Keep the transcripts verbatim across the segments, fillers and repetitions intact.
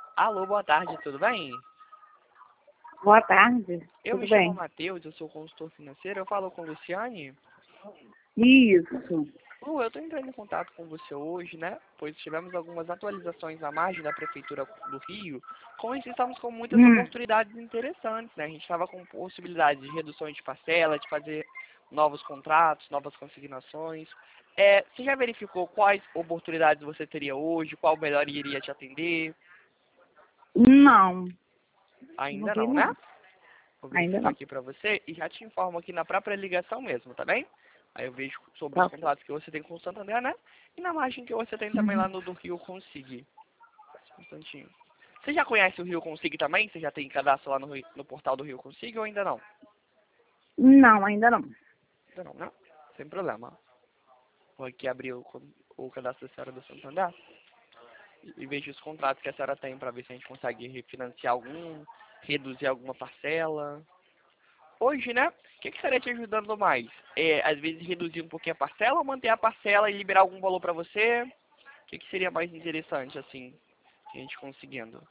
Alô, boa tarde, tudo bem? Boa tarde, Eu tudo me chamo bem? Matheus, eu sou consultor financeiro, eu falo com Luciane. Isso. Lu, eu estou entrando em contato com você hoje, né? Pois tivemos algumas atualizações à margem da Prefeitura do Rio. Com isso, estamos com muitas Hum. oportunidades interessantes, né? A gente estava com possibilidade de redução de parcela, de fazer novos contratos, novas consignações. É, você já verificou quais oportunidades você teria hoje? Qual melhor iria te atender? Não, não Ainda vi não, né? não. Vou Ainda verificar não. aqui para você e já te informo aqui na própria ligação mesmo, tá bem? Aí eu vejo sobre Tá os ok. contratos que você tem com o Santander, né? E na margem que você tem também Uhum. lá no do Rio Consig. Um instantinho. Você já conhece o Rio Consig também? Você já tem cadastro lá no, Rio- no portal do Rio Consig ou ainda não? Não, ainda não. Ainda não, né? Sem problema. Vou aqui abrir o, con- o cadastro da senhora do Santander e, e vejo os contratos que a senhora tem para ver se a gente consegue refinanciar algum, reduzir alguma parcela. Hoje, né? O que, que estaria te ajudando mais? É, às vezes reduzir um pouquinho a parcela ou manter a parcela e liberar algum valor para você? O que, que seria mais interessante, assim, a gente conseguindo?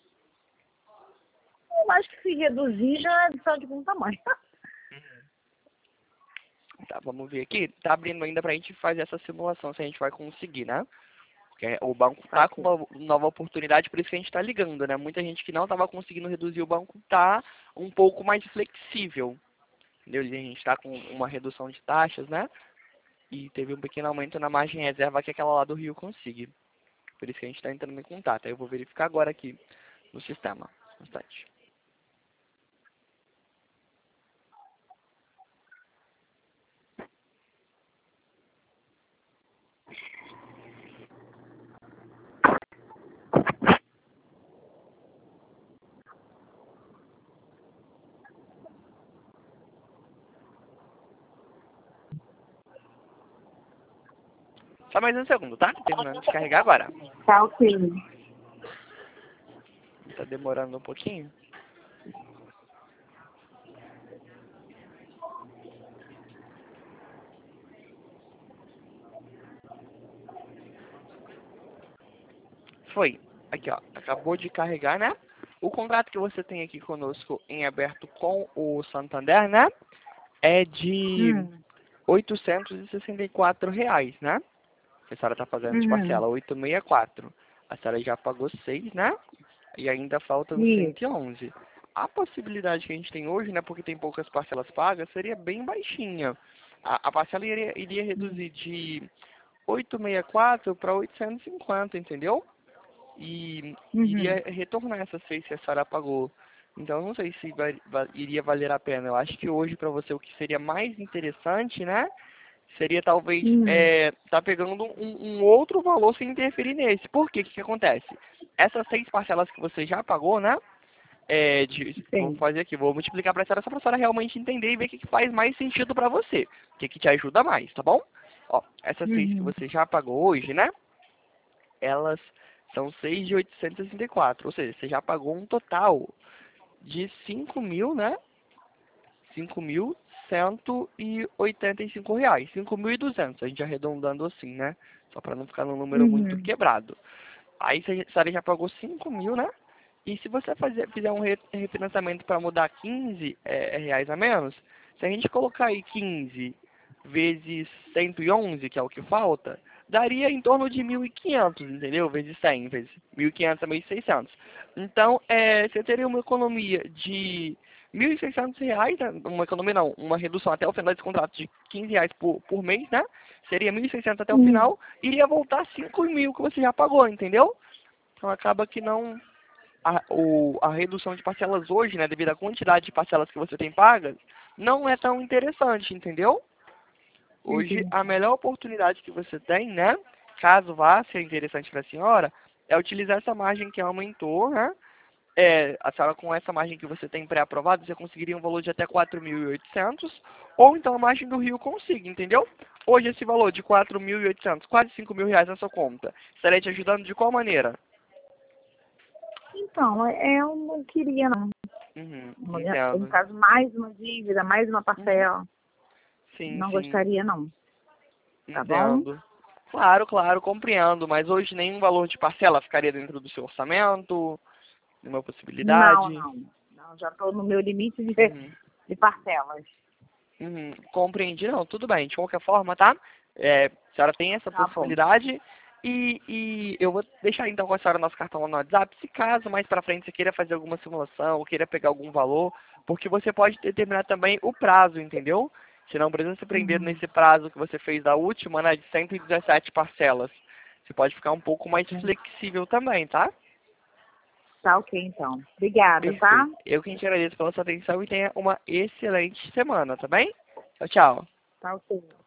Eu acho que se reduzir já é só de bom tamanho. Tá, vamos ver aqui. Tá abrindo ainda pra gente fazer essa simulação, se a gente vai conseguir, né? Porque o banco Tá tá com ok. uma nova oportunidade, por isso que a gente tá ligando, né? Muita gente que não tava conseguindo reduzir o banco tá um pouco mais flexível. Entendeu? A gente tá com uma redução de taxas, né? E teve um pequeno aumento na margem reserva que aquela lá do Rio consiga. Por isso que a gente está entrando em contato. Aí eu vou verificar agora aqui no sistema. Um instante. Só mais um segundo, tá? Terminando de carregar agora. Tá ok. Tá demorando um pouquinho. Foi. Aqui, ó. Acabou de carregar, né? O contrato que você tem aqui conosco em aberto com o Santander, né? É de Hum. oitocentos e sessenta e quatro reais, né? Que a senhora tá fazendo de Uhum. parcela, oitocentos e sessenta e quatro. A senhora já pagou seis, né? E ainda faltam Isso. cento e onze. A possibilidade que a gente tem hoje, né, porque tem poucas parcelas pagas, seria bem baixinha. A, a parcela iria, iria reduzir de oitocentos e sessenta e quatro para oitocentos e cinquenta, entendeu? E Uhum. iria retornar essas seis que a senhora pagou. Então, eu não sei se vai- va- iria valer a pena. Eu acho que hoje, para você, o que seria mais interessante, né? Seria talvez Hum. é, tá pegando um, um outro valor sem interferir nesse. Por quê? O que, que acontece? Essas seis parcelas que você já pagou, né? É, de, vou Sim. fazer aqui, vou multiplicar para a senhora só para a senhora realmente entender e ver o que, que faz mais sentido para você. O que, que te ajuda mais, tá bom? Ó, essas seis que Uhum. você já pagou hoje, né? Elas são seis de oitocentos e sessenta e quatro. Ou seja, você já pagou um total de cinco mil, né? cinco mil cento e oitenta e cinco reais. cinco mil e duzentos, a gente arredondando assim, né? Só para não ficar num número muito Uhum. quebrado. Aí você a senhora já pagou cinco mil, né? E se você fazer, fizer um re- refinanciamento para mudar quinze é, reais a menos, se a gente colocar aí quinze vezes cento e onze, que é o que falta, daria em torno de mil e quinhentos, entendeu? Vezes cem, vezes mil e quinhentos a mil e seiscentos. Então, é, você teria uma economia de mil e seiscentos reais, né? Uma economia não, uma redução até o final desse contrato de quinze reais por, por mês, né? Seria mil e seiscentos até o Uhum. final, iria voltar cinco mil que você já pagou, entendeu? Então acaba que não a, o, a redução de parcelas hoje, né, devido à quantidade de parcelas que você tem pagas, não é tão interessante, entendeu? Hoje, a Entendi. melhor oportunidade que você tem, né, caso vá ser interessante para a senhora, é utilizar essa margem que aumentou, né? É, a senhora com essa margem que você tem pré-aprovado, você conseguiria um valor de até quatro mil e oitocentos, ou então a margem do Rio consiga, entendeu? Hoje esse valor de quatro mil e oitocentos, quase cinco mil reais na sua conta, estaria te ajudando de qual maneira? Então, é- eu não queria, não. Uhum, No entendo. caso, mais uma dívida, mais uma Uhum. parcela. Sim, Não sim, gostaria, não. Tá bom? entendo. Claro, claro, compreendo, mas hoje nenhum valor de parcela ficaria dentro do seu orçamento? Nenhuma possibilidade? Não, não. Não, já estou no meu limite de, Uhum. de parcelas. Uhum. Compreendi, não, tudo bem. De qualquer forma, tá? É, a senhora tem essa Tá bom. possibilidade e, e eu vou deixar então com a senhora nosso cartão lá no WhatsApp, se caso mais pra frente você queira fazer alguma simulação ou queira pegar algum valor, porque você pode determinar também o prazo, entendeu? Se não precisa se prender Uhum. nesse prazo que você fez da última, né, de cento e dezessete parcelas. Você pode ficar um pouco mais flexível também, tá? Tá ok, então. Obrigada, tá? Perfeito. Eu que te agradeço pela sua atenção e tenha uma excelente semana, tá bem? Tchau, tchau. Tá ok.